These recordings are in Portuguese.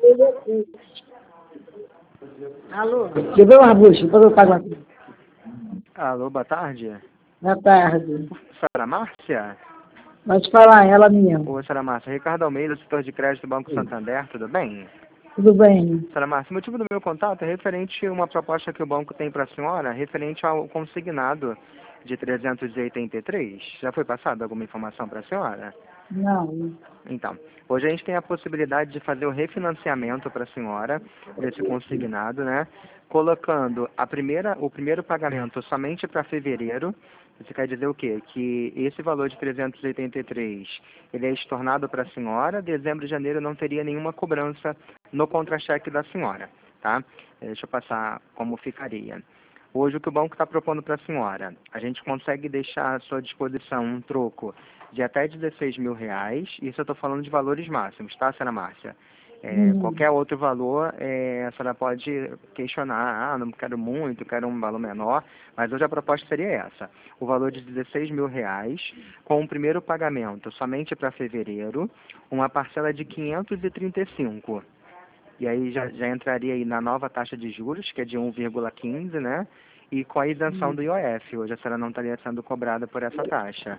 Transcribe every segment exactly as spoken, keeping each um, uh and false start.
Alô? Deixa eu ver uma bucha, depois eu pago aqui. Alô, boa tarde. Boa tarde. Senhora Márcia? Pode falar, ela mesmo. Oi, senhora Márcia. Ricardo Almeida, setor de crédito do Banco Santander, tudo bem? Tudo bem? Senhora Márcia, o motivo do meu contato é referente a uma proposta que o banco tem para a senhora, referente ao consignado de trezentos e oitenta e três. Já foi passada alguma informação para a senhora? Não. Então, hoje a gente tem a possibilidade de fazer o refinanciamento para a senhora desse consignado, né? Colocando a primeira, o primeiro pagamento somente para fevereiro. Isso quer dizer o quê? Que esse valor de trezentos e oitenta e três, ele é estornado para a senhora, dezembro e janeiro não teria nenhuma cobrança no contra-cheque da senhora, tá? Deixa eu passar como ficaria. Hoje o que o banco está propondo para a senhora, a gente consegue deixar à sua disposição um troco de até dezesseis mil reais, isso eu estou falando de valores máximos, tá, senhora Márcia? É, Hum. Qualquer outro valor, é, a senhora pode questionar, ah, não quero muito, quero um valor menor, mas hoje a proposta seria essa, o valor de dezesseis mil reais, com o primeiro pagamento somente para fevereiro, uma parcela de quinhentos e trinta e cinco. E aí já, já entraria aí na nova taxa de juros, que é de um vírgula quinze, né? E com a isenção do I O F. Hoje a senhora não estaria sendo cobrada por essa taxa.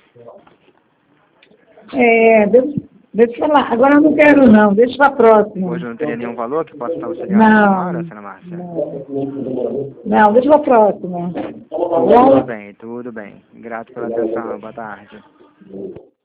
É, deixa, deixa eu falar. Agora eu não quero não, deixa para próxima. Hoje não teria nenhum valor que possa estar auxiliando a Não. senhora, senhora Márcia? Não, não deixa para próxima. Tudo bem, tudo bem. Grato pela atenção. Boa tarde.